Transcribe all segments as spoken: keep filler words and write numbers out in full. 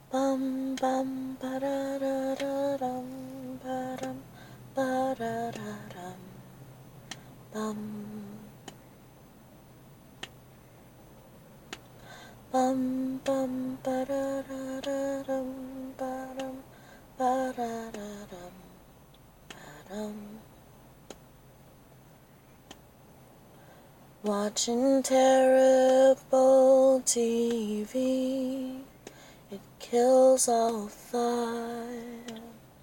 Bum bum ba da da da dum ba dum ba da da dum bum bum bum ba da da da dum ba dum ba da da dum ba dum. Watching terrible T V, it kills all thought.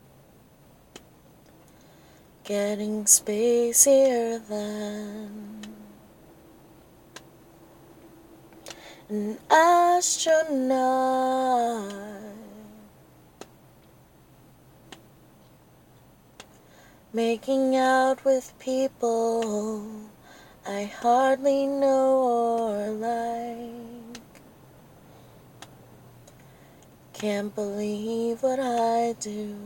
Getting spacier than an astronaut. Making out with people I hardly know or like. Can't believe what I do.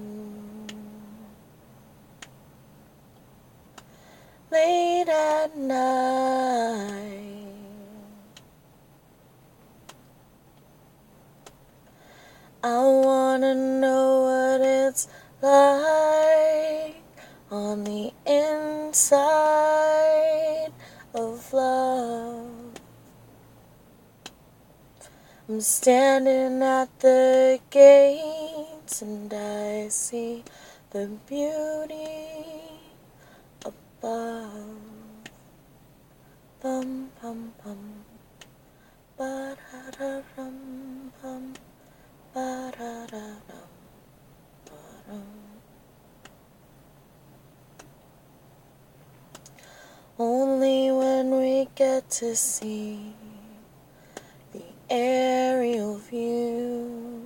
Late at night, I wanna know what it's like on the inside of love. I'm standing at the gates and I see the beauty above. Bum bum bum, ba da da rum bum, ba da da dum ba dum. Only when we get to see the aerial view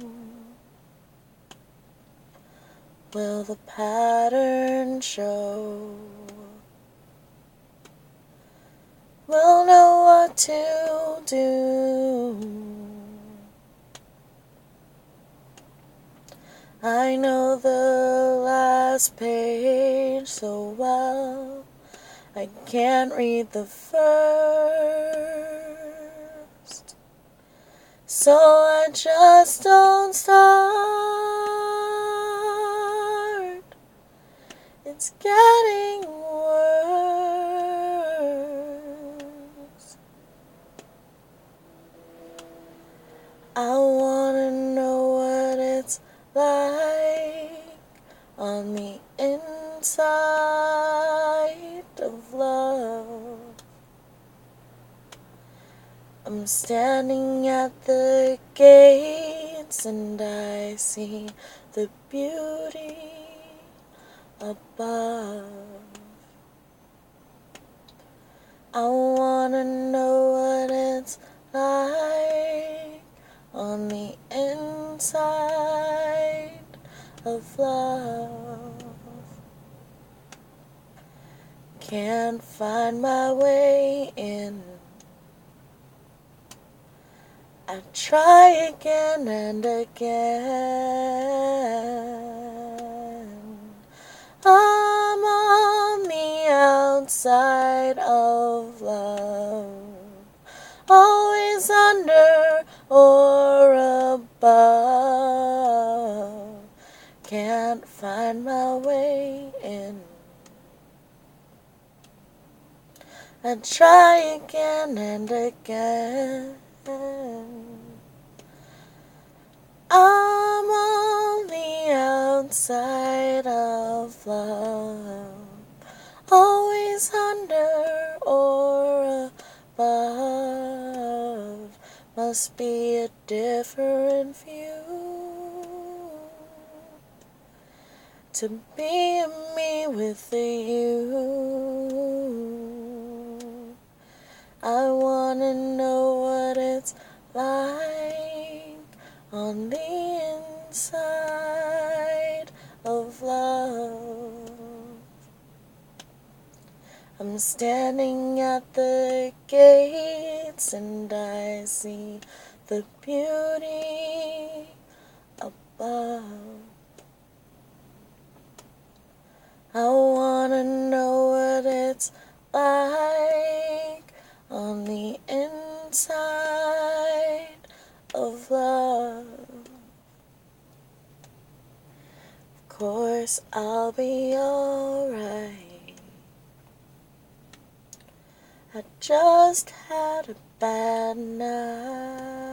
will the pattern show. We'll know what to do. I know the last page so well, I can't read the first, so I just don't start. It's getting worse. I wanna know what it's like on the inside of love. I'm standing at the gates and I see the beauty above. I wanna know what it's like on the inside of love. Can't find my way in. I try again and again. I'm on the outside of love, always under or above. Can't find my way in. I try again and again. I'm on the outside of love, always under or above. Must be a different view to be me with you. I wanna know what it's like on the inside of love. I'm standing at the gates and I see the beauty above. I wanna know what it's like on the inside of love. course I'll be alright. I just had a bad night.